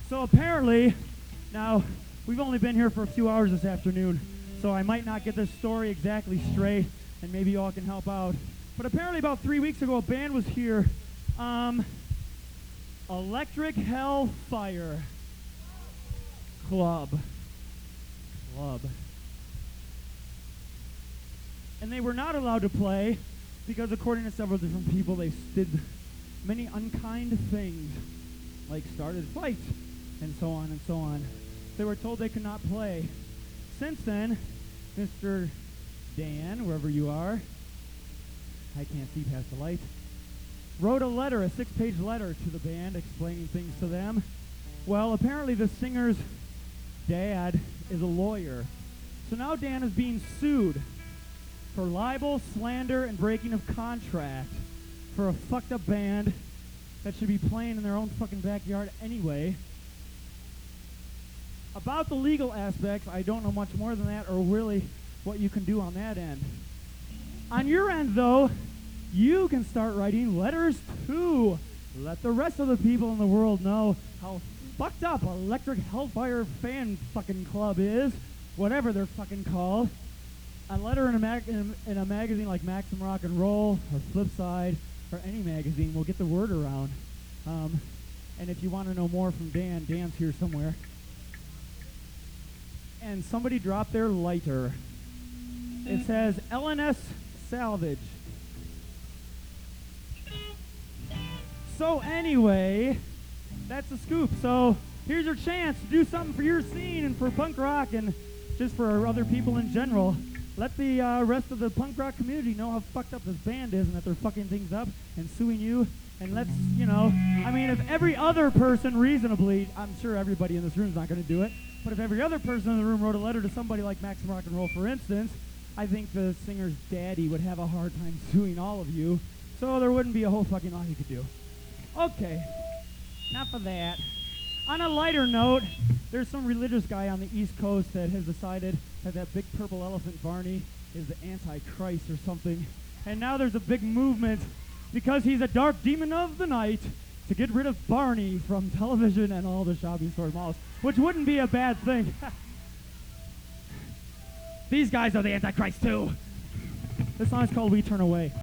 So apparently, now, we've only been here for a few hours this afternoon, so I might not get this story exactly straight, and maybe y'all can help out. But apparently about 3 weeks ago, a band was here, Electric Hellfire Club. And they were not allowed to play because according to several different people, they did many unkind things, like started fights, and so on and so on. They were told they could not play. Since then, Mr. Dan, wherever you are, I can't see past the light, wrote a letter, a 6-page letter to the band explaining things to them. Well, apparently the singer's dad is a lawyer. So now Dan is being sued for libel, slander, and breaking of contract for a fucked up band that should be playing in their own fucking backyard anyway. About the legal aspects, I don't know much more than that or really what you can do on that end. On your end, though, you can start writing letters too. Let the rest of the people in the world know how fucked up Electric Hellfire Fan fucking Club is, whatever they're fucking called. A letter in a magazine like Maxim Rock and Roll or Flipside or any magazine will get the word around. And if you want to know more from Dan, Dan's here somewhere. And somebody dropped their lighter. It says LNS Salvage. So anyway, that's the scoop. So here's your chance to do something for your scene and for punk rock and just for other people in general. Let the rest of the punk rock community know how fucked up this band is and that they're fucking things up and suing you. And let's, I mean, if every other person reasonably, I'm sure everybody in this room is not going to do it, but if every other person in the room wrote a letter to somebody like Maxim Rock and Roll, for instance, I think the singer's daddy would have a hard time suing all of you, so there wouldn't be a whole fucking lot you could do. Okay, enough of that. On a lighter note, there's some religious guy on the East Coast that has decided that big purple elephant Barney is the Antichrist or something. And now there's a big movement because he's a dark demon of the night to get rid of Barney from television and all the shopping store malls, which wouldn't be a bad thing. These guys are the Antichrist too. This song is called We Turn Away.